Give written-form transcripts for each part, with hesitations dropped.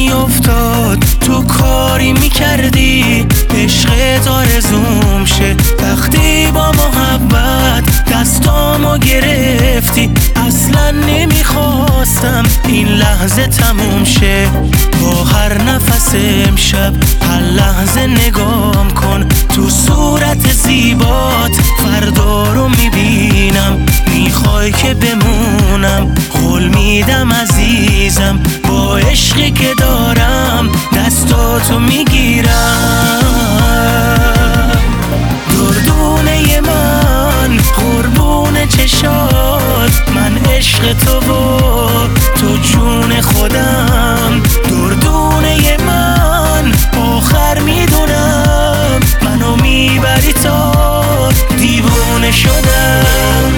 میافتاد تو کاری میکردی عشقت آرزوم شه. وقتی با محبت دستامو گرفتی اصلا نمیخواستم این لحظه تموم شه. با هر نفس امشب هر لحظه نگام کن تو صورت زیبات فردا رو میبینم. میخوای که بمونم قول میدم عزیزم با عشقی که دارم دستاتو میگیرم. دردونه من قربون چشات من عشق تو و تو جون خودم. دردونه من آخر میدونم منو میبری تا دیوونه شدم.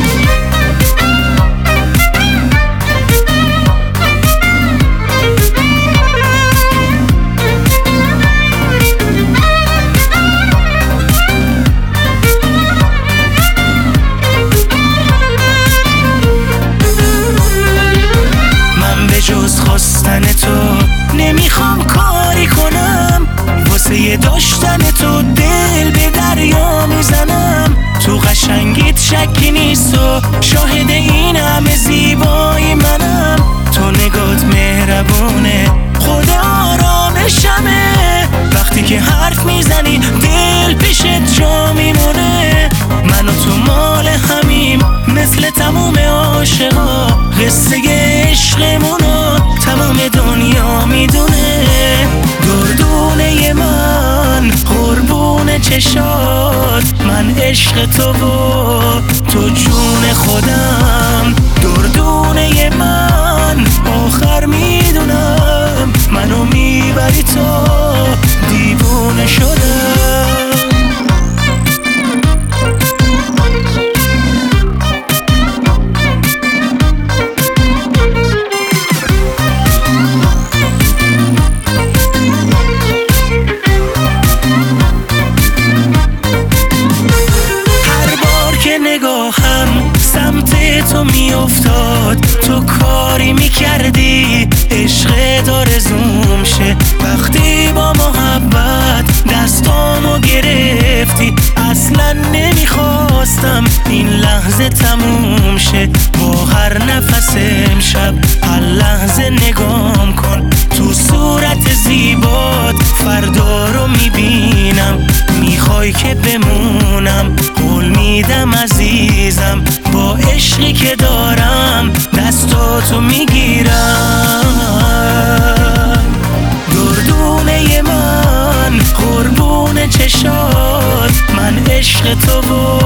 جز خواستن تو نمیخوام کاری کنم، واسه داشتن تو دل به دریا میزنم. تو قشنگیت شکی نیست و شاهد این همه زیبایی منم. تو نگات مهربونه خود آرامشمه، وقتی که حرف میزنی دل پیشت جا میمونه. من و تو مال همیم مثل تموم عاشقا، قصه عشقمونو تمام دنیا میدونه. دردونه من قربون چشات من عشق تو و تو جون خودم. دردونه من آخر میدونم منو میبری تا دیوونه شدم. سمت تو میافتاد تو کاری میکردی عشقت آرزوم شه. وقتی با محبت دستامو گرفتی اصلا نمیخواستم این لحظه تموم شه. با هر نفس امشب هر لحظه نگام کن تو صورت زیبات فردا رو میبینم. میخوای که بمونم قول میدم عزیزم با عشقی که دارم دستاتو میگیرم. دردونه من قربون چشات من عشق تو و